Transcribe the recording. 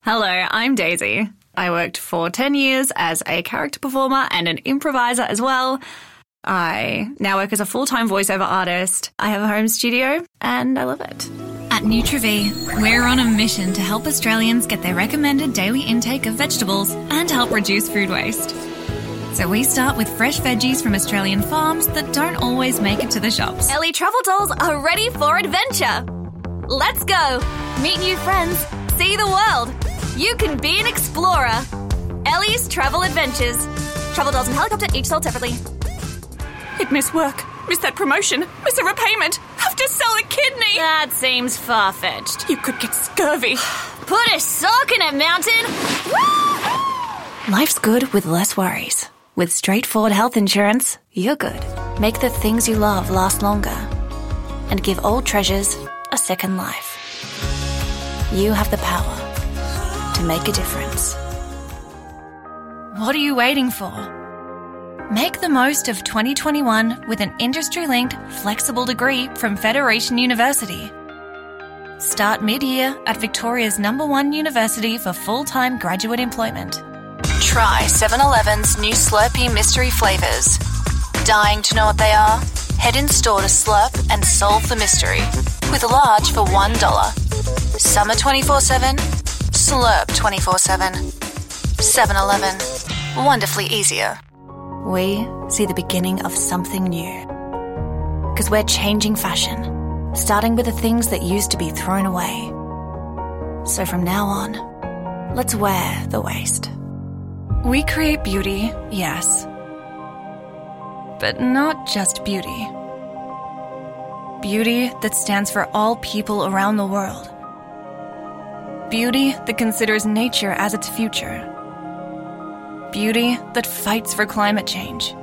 Hello, I'm Daisy. I worked for 10 years as a character performer and an improviser as well. I now work as a full-time voiceover artist. I have a home studio and I love it. At Nutriv, we're on a mission to help Australians get their recommended daily intake of vegetables and help reduce food waste. So we start with fresh veggies from Australian farms that don't always make it to the shops. Ellie Travel Dolls are ready for adventure. Let's go. Meet new friends. See the world. You can be an explorer. Ellie's Travel Adventures. Travel dolls and helicopter, each sold separately. He'd miss work, miss that promotion, miss a repayment, have to sell a kidney. That seems far-fetched. You could get scurvy. Put a sock in it, Mountain. Life's good with less worries. With straightforward health insurance, you're good. Make the things you love last longer. And give old treasures a second life. You have the power to make a difference. What are you waiting for? Make the most of 2021 with an industry-linked, flexible degree from Federation University. Start mid-year at Victoria's #1 university for full-time graduate employment. Try 7-Eleven's new Slurpee mystery flavours. Dying to know what they are? Head in store to Slurp and solve the mystery. With large for $1. Summer 24/7, Slurp 24/7. 7-Eleven. Wonderfully easier. We see the beginning of something new. Because we're changing fashion, starting with the things that used to be thrown away. So from now on, let's wear the waste. We create beauty, yes. But not just beauty. Beauty that stands for all people around the world. Beauty that considers nature as its future. Beauty that fights for climate change.